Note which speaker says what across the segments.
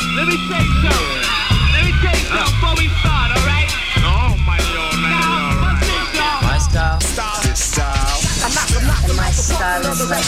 Speaker 1: Let me tell you something. Let me tell you something before we start, alright?
Speaker 2: No, my yo,
Speaker 1: Now, what's this, y'all?
Speaker 3: My style.
Speaker 2: This style.
Speaker 3: And my style is like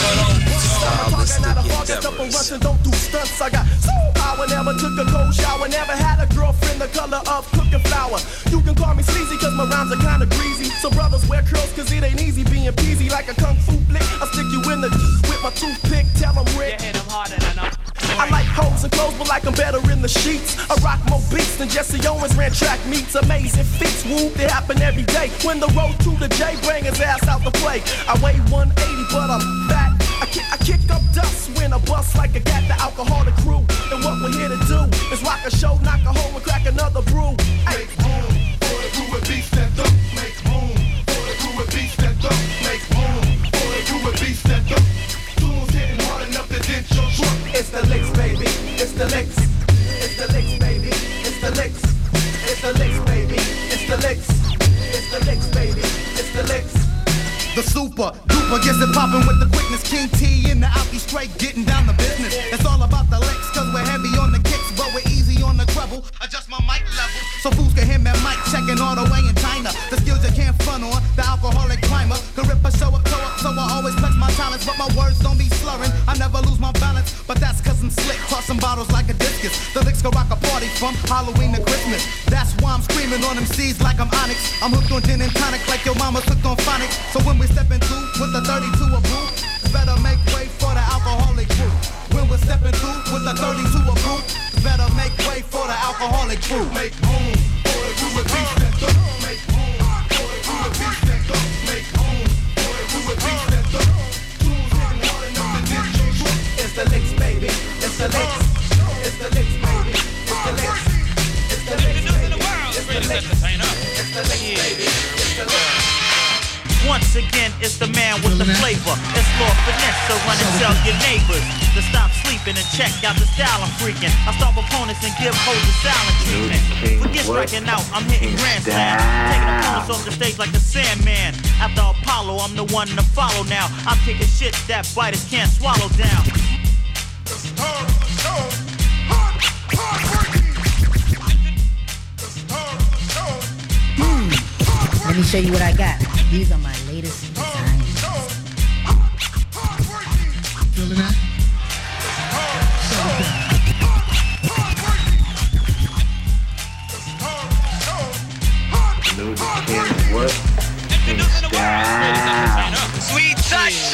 Speaker 3: stylistic endeavors.
Speaker 4: Don't do stunts. I got soul power. Never took a cold shower. Never had a girlfriend the color of cooking flour. You can call me sleazy cause my rhymes are kinda greasy. So brothers wear curls cause it ain't easy being peasy like a kung fu flick. I'll stick you in the with my toothpick. Tell them Rick.
Speaker 1: You hit him harder than I'm.
Speaker 4: I like hoes and clothes, but like I'm better in the sheets. I rock more beats than Jesse Owens ran track meets. Amazing feats, woo, they happen every day. When the road to the J bring his ass out the play. I weigh 180, but I'm fat. I kick up dust when I bust like a cat, the alcoholic crew. And what we're here to do is rock a show, knock a hole, and crack another brew. Make room for the crew with beats that dump. Make room for the crew with beats that dump. Make room for the crew with beats that dump. Tunes hitting hard enough to dent your trunk. It's the licks, baby. It's the licks. It's the licks, baby. It's the licks. It's the licks, baby. It's the licks. It's the licks, baby. It's the licks. The super duper gets it poppin' with the quickness. King T in the Alki straight getting down the business. It's all about the licks cause we're heavy on the kicks, but we're easy on the treble. Adjust my mic level so fools can hear me mic checking all the way in China. The skills you can't front on, the alcoholic climber. Can rip a show up, so I always flex my talents, but my words don't be slurring. I never lose my balance, but that's cause I'm slick. Tossing bottles like a discus. The licks can rock a party from Halloween to Christmas. That's why I'm screaming on them C's like I'm Onyx. I'm hooked on gin and tonic like your mama's hooked on phonics. So when we step into with the 32 a brew, better make way for the alcoholic crew. When we're stepping through with the 32 a brew, better make way for the alcoholic crew. Make room for the crew with beats that dump. Make room for the crew with beats that dump. Make room for the crew with beats that dump. Tunes hitting hard enough to dent your trunk. It's the licks, baby. It's the licks. It's the licks, baby. It's the licks. It's the licks, baby. It's the licks. It's the licks, baby. It's the licks.
Speaker 5: Once again, it's the man with the flavor. It's Lord Finesse, so run and tell your neighbors to stop sleeping and check out the style I'm freaking. I stop opponents and give hoes a silent treatment. Forget striking out, I'm hitting grand slam. Taking opponents off the stage like the Sandman. After Apollo, I'm the one to follow now. I'm kicking shit that biters can't swallow down.
Speaker 4: The star of the show, hard breaking. The star of the show.
Speaker 3: Let me show you what I got. These are my latest designs.
Speaker 6: Feeling that?
Speaker 7: Know the king what?
Speaker 5: Sweet touch.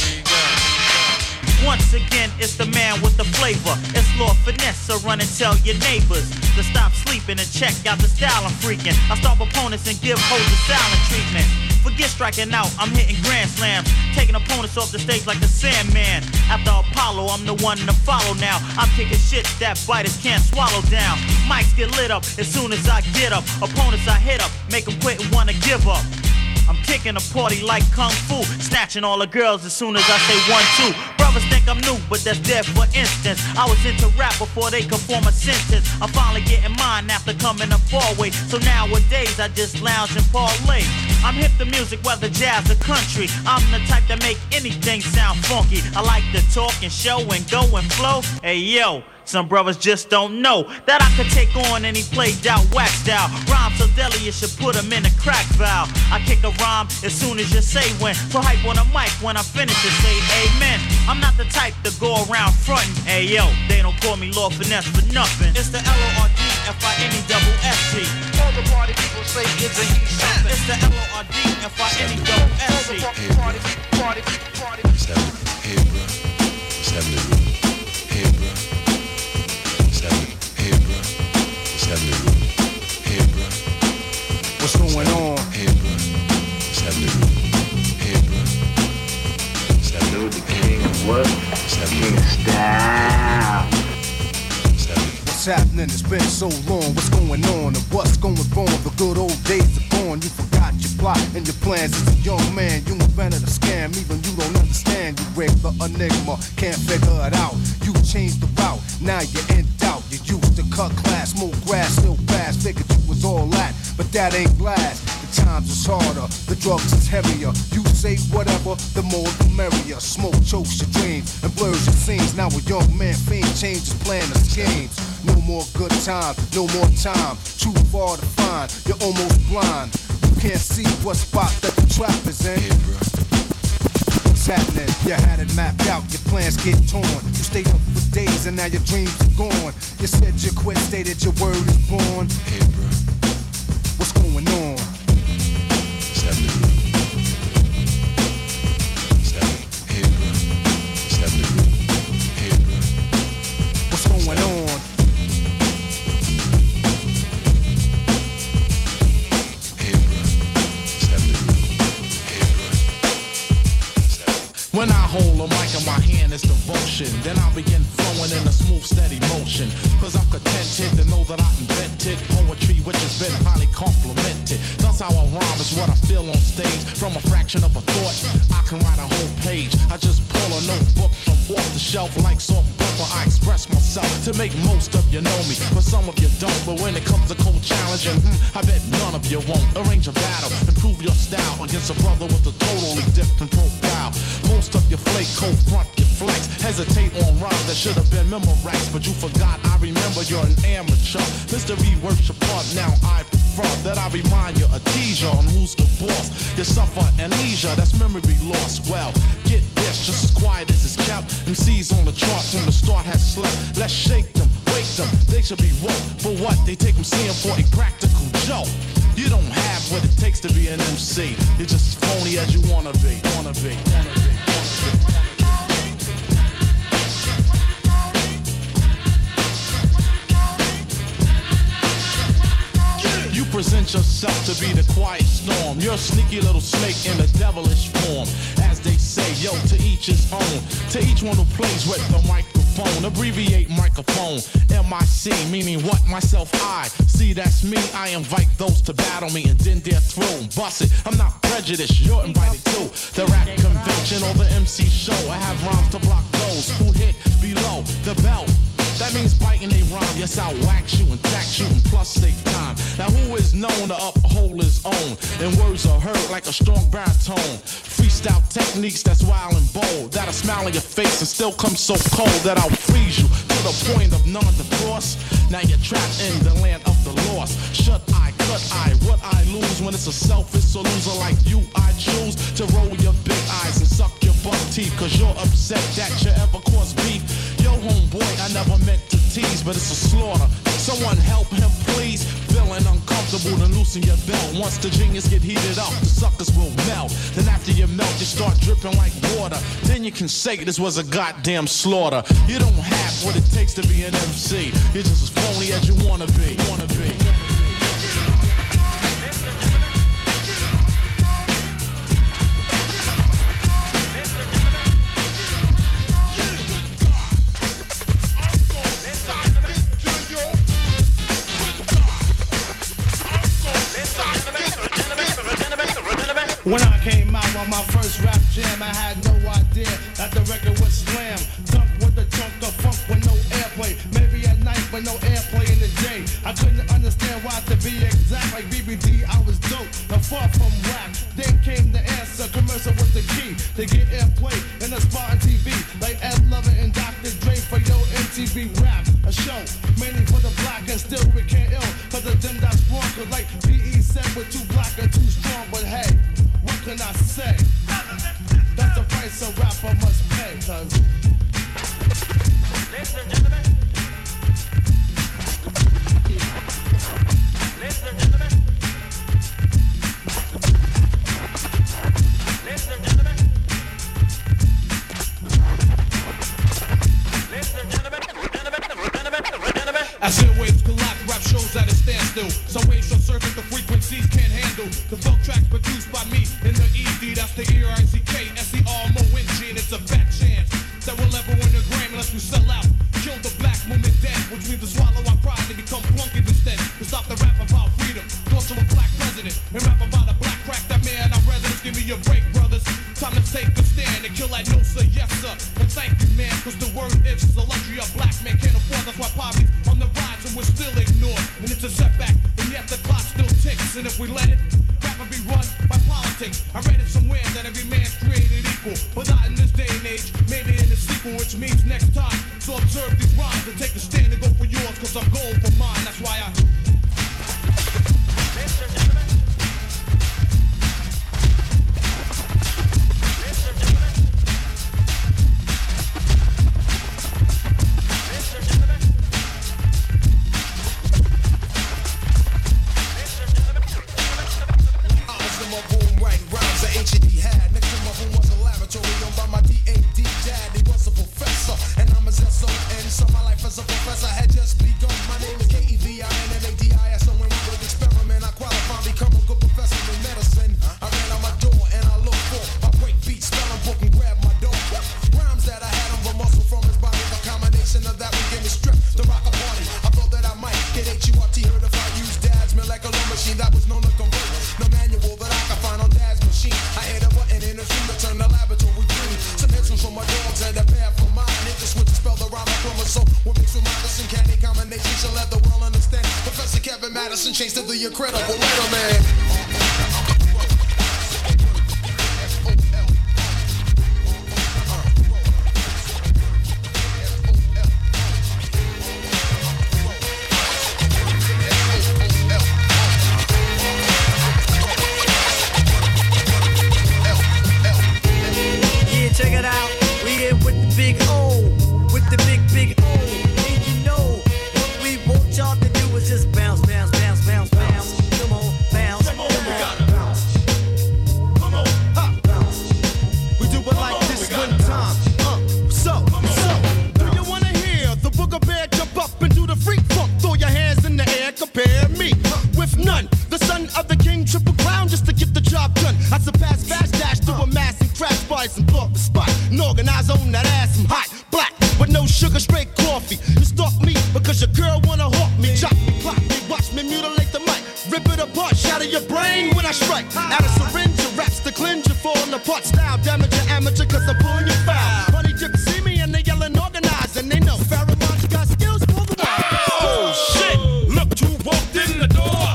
Speaker 5: Once again, it's the man with the flavor. It's Lord Finesse, so run and tell your neighbors to stop sleeping and check out the style I'm freaking. I stop opponents and give hoes a silent treatment. Forget striking out, I'm hitting grand slams. Taking opponents off the stage like the Sandman. After Apollo, I'm the one to follow now. I'm kicking shit that biters can't swallow down. Mics get lit up as soon as I get up. Opponents I hit up, make them quit and wanna give up. I'm kicking a party like Kung Fu, snatching all the girls as soon as I say 1, 2. Brothers think I'm new, but that's dead for instance. I was into rap before they could form a sentence. I'm finally getting mine after coming a far way. So nowadays I just lounge and parlay. I'm hip to music, whether jazz or country. I'm the type that make anything sound funky. I like to talk and show and go and flow. Hey yo, some brothers just don't know that I could take on any played out whack style. Rhyme so deadly you should put them in a crack valve. I kick a rhyme as soon as you say when. So hype on the mic when I finish it, say amen. I'm not the type to go around frontin'. Hey yo, they don't call me Lord Finesse for nothing. It's the LORDFINESST. All the party people say it's a heat something. It's the LORDFINESST. Party.
Speaker 8: What's happening? Hey bro, what's happening? Hey bro.
Speaker 4: What's going on?
Speaker 8: Hey bro, what's happening? Hey bro, what's happening?
Speaker 7: Know the king what?
Speaker 8: What's happening?
Speaker 7: King style.
Speaker 8: What's happening?
Speaker 4: What's happening? It's been so long. What's going on and what's going wrong? The good old days are gone. You forgot your plot and your plans. As a young man, you invented a scam. Even you don't understand. You rigged the enigma, can't figure it out. You changed the route, now you're in doubt. You used to cut class, smoke grass, still fast. Figured you was all that, but that ain't last. The times is harder, the drugs is heavier. You say whatever, the more the merrier. Smoke chokes your dreams and blurs your scenes. Now a young man fiend changes plan and schemes. No
Speaker 6: more good time, no more time. Too far to find, you're almost blind. You can't see what spot that the trap is in.
Speaker 8: Hey, bro.
Speaker 6: What's happening? You had it mapped out, your plans get torn. You stayed up for days and now your dreams are gone. You said you quit, stated your word is born.
Speaker 8: Hey, bro.
Speaker 6: What's going on?
Speaker 8: What's happening? What's happening? Hey, bro. What's happening? Hey, bro.
Speaker 6: What's going on?
Speaker 9: When I hold a mic in my hand, it's devotion. Then I begin flowing in a smooth, steady motion. Cause I'm contented to know that I invented poetry which has been highly complimented. Thus how I rhyme is what I feel on stage. From a fraction of a thought, I can write a whole page. I just pull a notebook from off the shelf like salt and pepper. I express myself to make most of you know me, but some of you don't. But when it comes to cold challenging, I bet none of you won't. Arrange a battle, improve your style against a brother with a totally different profile. Most of your flake, cold front, your flex. Hesitate on rhymes that should have been memorized, but you forgot. I remember you're an amateur. Mystery worship part. Now I prefer that I remind you, a teaser on who's the boss. You suffer amnesia, that's memory loss. Well, get this, just as quiet as it's kept. MCs on the charts from the start has slept. Let's shake them, wake them. They should be woke. For what? They take MCing for a practical joke. You don't have what it takes to be an MC. You're just as phony as you wanna be. You present yourself to be the quiet storm. You're a sneaky little snake in a devilish form. As they say, yo, to each his own. To each one who plays with the microphone. Abbreviate microphone. MIC, meaning what? Myself, I. See, that's me. I invite those to battle me and then they're through. Bust it. I'm not prejudiced. You're invited to the rap convention or the MC show. I have rhymes to block those who hit below the belt. That means biting a rhyme. Yes, I'll wax you and tax you and plus save time. Now who is known to uphold his own? And words are heard like a strong baritone. Freestyle techniques that's wild and bold. That'll smile on your face and still come so cold that I'll freeze you to the point of non-divorce. Now you're trapped in the land of the lost. Shut eye, cut eye, what I lose when it's a selfish loser like you. I choose to roll your big eyes and suck your buck teeth. Cause you're upset that you ever caused beef. Yo, homeboy, I never meant to tease, but it's a slaughter. Someone help him, please. Feeling uncomfortable, then loosen your belt. Once the genius get heated up, the suckers will melt. Then after you melt, you start dripping like water. Then you can say this was a goddamn slaughter. You don't have what it takes to be an MC. You're just as phony as you wanna be.
Speaker 10: When I came out on my first rap jam, I had no idea that the record would slam. Dunk with the chunk of funk with no airplay. Maybe at night, but no airplay in the day. I couldn't understand why, to be exact. Like BBD, I was dope, but far from rap. Then came the answer, commercial was the key to get airplay in a spot on TV. Like Ed Lover and Dr. Dre for yo MTV Rap. A show mainly for the black and still we can't ill. Cause of them that's wrong. Cause like PE said, we're too black and too strong. But hey, what can I say? That's the price a rapper must pay. Cause ladies and gentlemen, ladies and gentlemen, ladies and gentlemen, ladies and gentlemen, I said waves collapse, rap shows at a standstill. Some waves shall surface the frequencies can't handle. The funk tracks produced by me in the ED, that's the ERICK, SERMONG, and it's a fat chance that we'll ever win a Grammy unless we sell out. Kill the black movement dead, which means to swallow our pride and become flunkies instead. To stop the rap about freedom, torture a black president, and rap about a black crack. That man, our residents, give me a break, brothers. Time to take a stand and kill that no sir, yes sir. And thank you, man, cause the word is a luxury a black man can't afford. That's why poverty's on the rise and we're still ignored. And it's a setback, and yet the clock still ticks. And if we let it, rap will be run by politics. I read it somewhere that every man's created equal, but not in this day and age, maybe in the sequel, which means next time. So observe these rhymes and take a stand and go for yours. cause I'm going for mine. That's why I...
Speaker 11: Chase to the incredible Letterman.
Speaker 12: Yeah, check it out. We here with the big O, with the big O. And you know what we want y'all to do is just bounce, bounce, bounce, bounce, bounce. Come on, bounce, come on. We gotta bounce. Come on, ha, bounce.
Speaker 4: We do it like this one time. So, do you wanna hear the Booger Bear jump up and do the freak funk? Throw your hands in the air, compare me with none. The son of the king, triple crown, just to get the job done. I surpass fast dash to a mass and crash bars and blow up the spot. And organize on that ass, I'm hot, black, with no sugar, straight coffee. You stalk me because your girl wanna hawk me. Chop me, clock me, watch me mutilate the mic. Rip it apart, shatter your brain when I strike. Out of syringe, your raps to cleanse you, falling apart. Style, damage your amateur cause I'm pulling you foul. Honey dip see me and they yelling organized and they know Pharomon's got skills for the world.
Speaker 10: Oh shit! Look who walked in the door.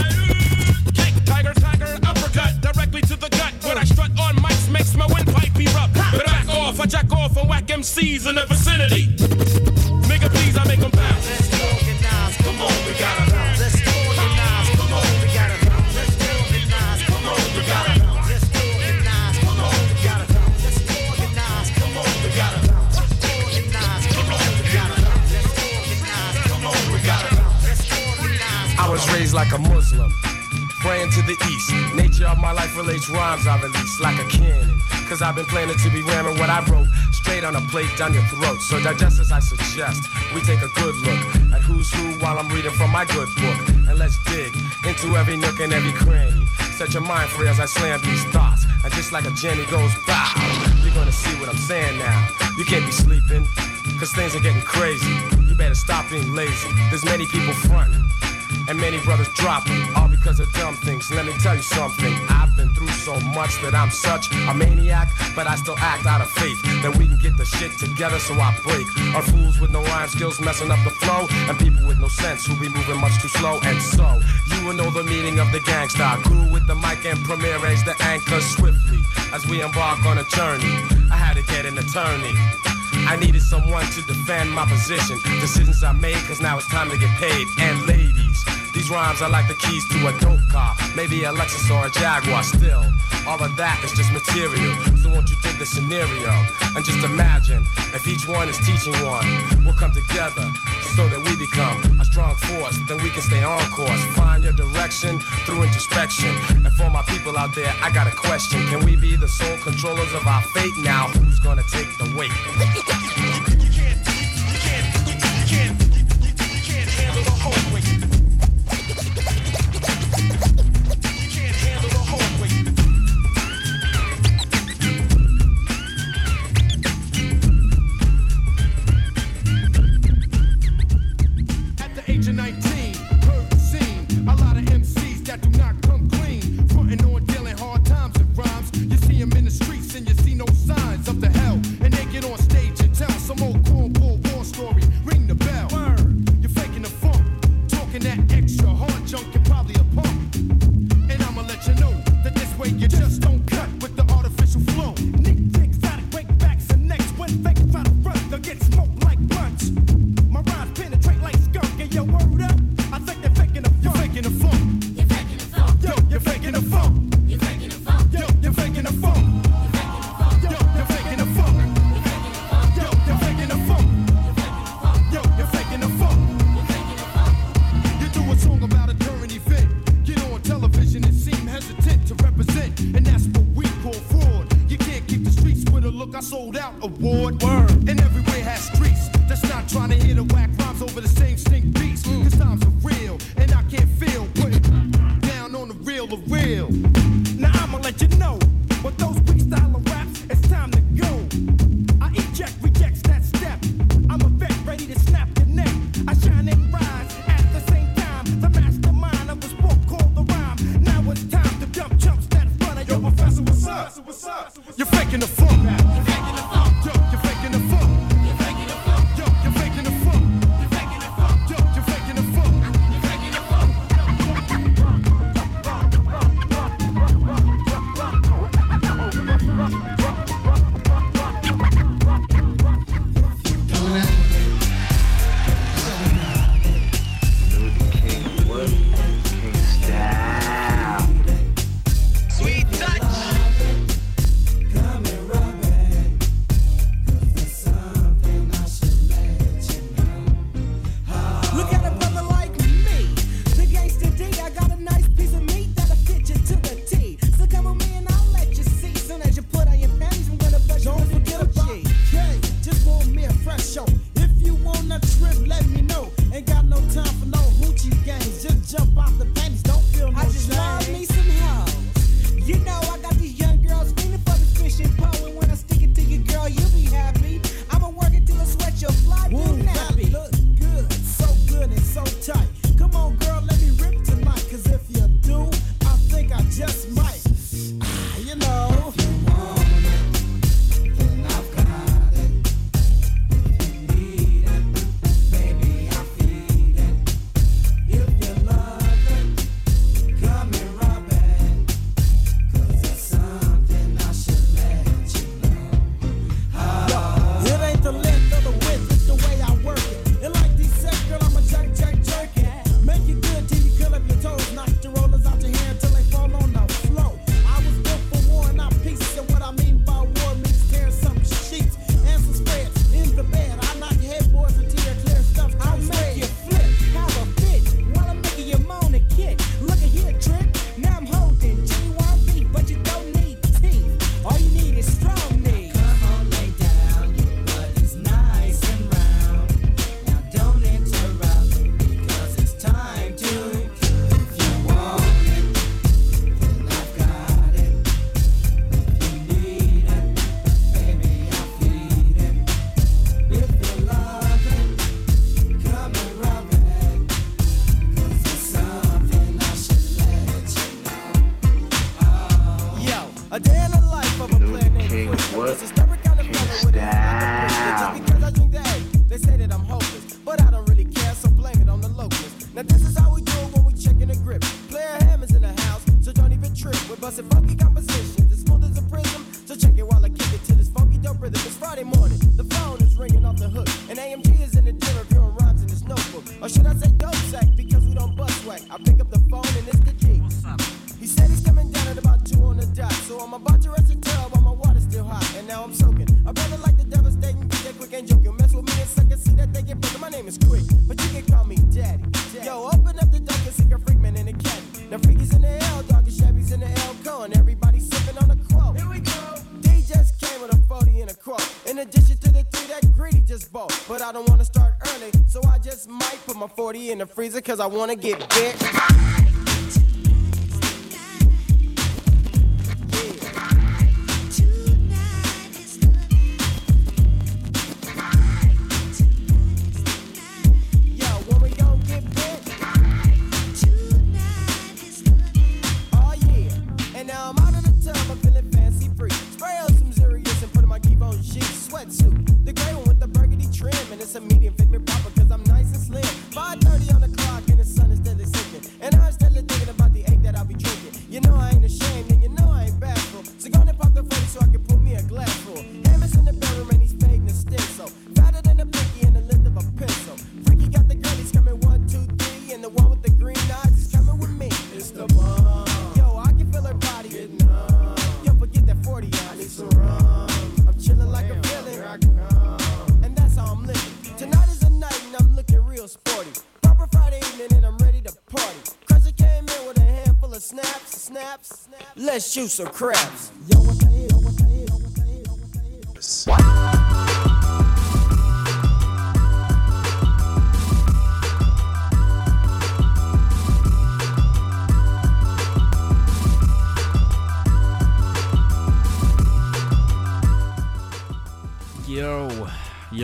Speaker 10: Kick, tiger, uppercut, directly to the gut. When I strut on mics, makes my windpipe erupt. But back off, I jack off and whack MCs in the vicinity. Nigga, please, I make them bounce.
Speaker 12: Let's organize, come on, we gotta bounce. Let's organize, come on, we gotta bounce. Let's organize, come on, we gotta bounce. Let's organize, come on, we gotta bounce. Let's organize, come on, we gotta bounce. Let's organize, come on, we gotta bounce. Let's organize, come on, we gotta bounce. Let's organize.
Speaker 13: I was raised like a Muslim, praying to the east. Nature of my life relates rhymes I release like a cannon. Cause I've been planning to be ramming what I wrote straight on a plate down your throat. So digest as I suggest, we take a good look at who's who while I'm reading from my good book. And let's dig into every nook and every cranny. Set your mind free as I slam these thoughts. And just like a Jenny goes bow, you're gonna see what I'm saying now. You can't be sleeping, cause things are getting crazy. You better stop being lazy. There's many people fronting and many brothers dropping, all because of dumb things. Let me tell you something, I've been through so much that I'm such a maniac, but I still act out of faith that we can get the shit together, so I break on fools with no rhyme skills messing up the flow, and people with no sense who be moving much too slow. And so, you will know the meaning of the gangsta. Grew with the mic and Premier raised the anchor swiftly as we embark on a journey. I had to get an attorney, I needed someone to defend my position. Decisions I made, cause now it's time to get paid. And ladies, these rhymes are like the keys to a dope car, maybe a Lexus or a Jaguar. Still, all of that is just material. So won't you take the scenario and just imagine if each one is teaching one. We'll come together so that we become a strong force. Then we can stay on course. Find your direction through introspection. And for my people out there, I got a question. Can we be the sole controllers of our fate? Now who's gonna take the weight? You can't handle the whole weight.
Speaker 4: Age of 19, heard the scene. A lot of MCs that do not come clean. Frontin' on dealing hard times and rhymes. You see them in the streets and you see no signs of the hell. And they get on stage and tell some old
Speaker 6: rhymes over the same stink beats. Cause times are real, and I can't feel. Put it down on the real. Now I'ma let you know, with those freestyle raps, it's time to go. I eject, rejects that step. I'm a vet ready to snap your neck. I shine and rise at the same time. The mastermind of this book called the rhyme. Now it's time to dump chumps that front of your professor. What's up? You're faking the funk. You're faking the funk. Yo, you're faking the funk. You're faking the funk. Yo, you're faking the funk. You're faking the funk. Yo, you're faking the funk. You're faking the funk.
Speaker 12: In the freezer cause I wanna get bit. Let's shoot some craps. Yo, what the hell? What the hell? What the hell? What the hell?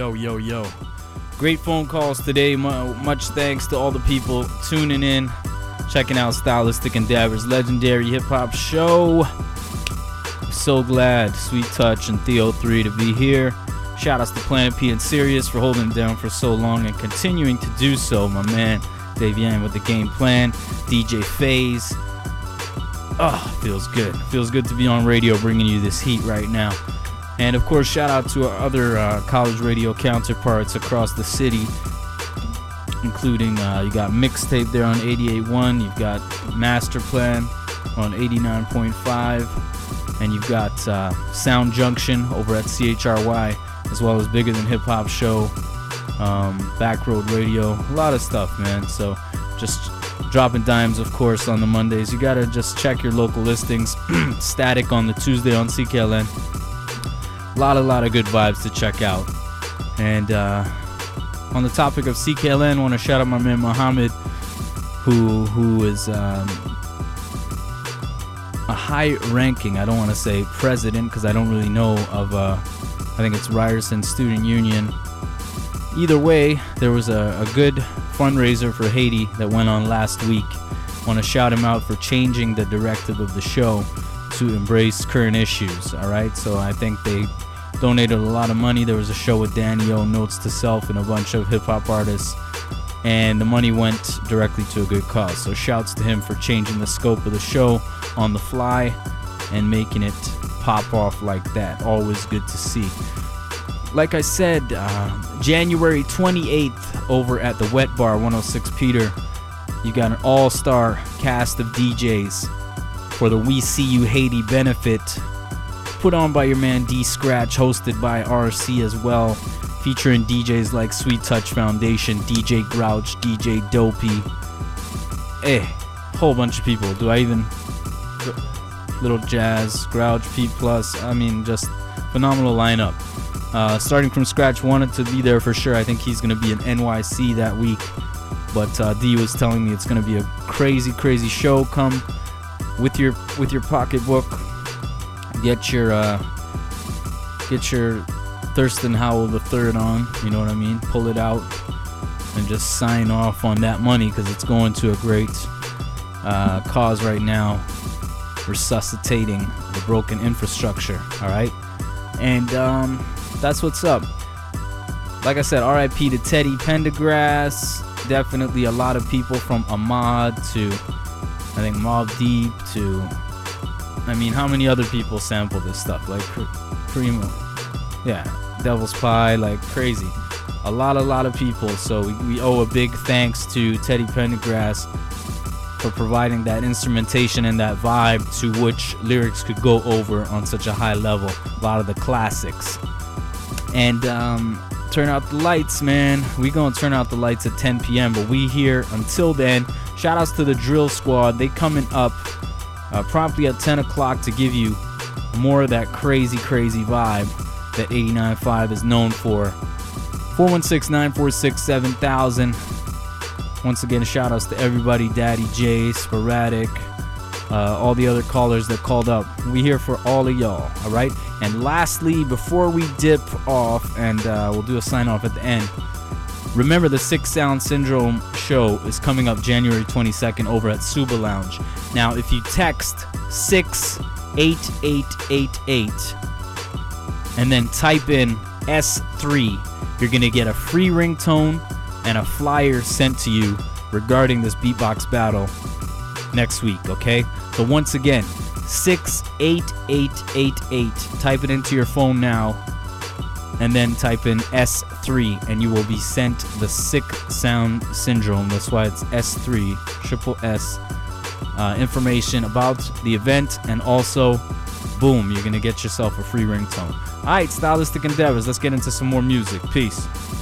Speaker 14: Yo. Great phone calls today. Much thanks to all the people tuning in, checking out Stylistic Endeavors, legendary hip-hop show. I'm so glad Sweet Touch and Theo3 to be here. Shout outs to Planet P and Sirius for holding it down for so long and continuing to do so. My man Dave Yang with the game plan. DJ FaZe. Feels good. Feels good to be on radio bringing you this heat right now. And of course, shout out to our other college radio counterparts across the city, including you got Mixtape there on 88.1, you've got Master Plan on 89.5, and you've got Sound Junction over at CHRY, as well as Bigger Than Hip Hop Show, Backroad Radio, a lot of stuff, man. So just dropping dimes, of course, on the Mondays. You gotta just check your local listings. Static on the Tuesday on CKLN. A lot of good vibes to check out. And on the topic of CKLN, I want to shout out my man Muhammad, who is a high-ranking, I don't want to say president, because I don't really know of, I think it's Ryerson Student Union. Either way, there was a good fundraiser for Haiti that went on last week. I want to shout him out for changing the directive of the show to embrace current issues, all right? So I think they donated a lot of money. There was a show with Danny O, Notes to Self, and a bunch of hip-hop artists, and the money went directly to a good cause. So shouts to him for changing the scope of the show on the fly and making it pop off like that. Always good to see. Like I said, January 28th over at the Wet Bar 106 Peter, you got an all-star cast of DJs for the We See You Haiti benefit, put on by your man D Scratch, hosted by RC as well, featuring DJs like Sweet Touch Foundation, DJ Grouch, DJ Dopey, whole bunch of people. Do I even... Little Jazz, Grouch, P+, I mean, just phenomenal lineup. Starting from scratch, wanted to be there for sure. I think he's going to be in NYC that week, but D was telling me it's going to be a crazy show. Come with your pocketbook, get your Thurston Howell III on, you know what I mean? Pull it out and just sign off on that money, because it's going to a great cause right now, resuscitating the broken infrastructure. All right, and that's what's up. Like I said, RIP to Teddy Pendergrass. Definitely a lot of people, from Ahmad to, I think, Mobb Deep to, I mean, how many other people sample this stuff? Like Primo, yeah, Devil's Pie, like crazy. A lot of people. So we owe a big thanks to Teddy Pendergrass for providing that instrumentation and that vibe to which lyrics could go over on such a high level. A lot of the classics. And turn out the lights, man. We gonna turn out the lights at 10 p.m. But we here until then. Shout outs to the Drill Squad. They coming up promptly at 10 o'clock to give you more of that crazy vibe that 89.5 is known for. 416-946-7000. Once again, shout outs to everybody, Daddy J, Sporadic, all the other callers that called up. We here for all of y'all, all right? And lastly, before we dip off, and we'll do a sign off at the end, remember the Sick Sound Syndrome show is coming up January 22nd over at Suba Lounge. Now, if you text 68888 and then type in S3, you're going to get a free ringtone and a flyer sent to you regarding this beatbox battle next week, okay? So once again, 68888. Type it into your phone now, and then type in S3, and you will be sent the Sick Sound Syndrome. That's why it's S3, triple S, information about the event, and also, boom, you're going to get yourself a free ringtone. All right, Stylistic Endeavors, let's get into some more music. Peace.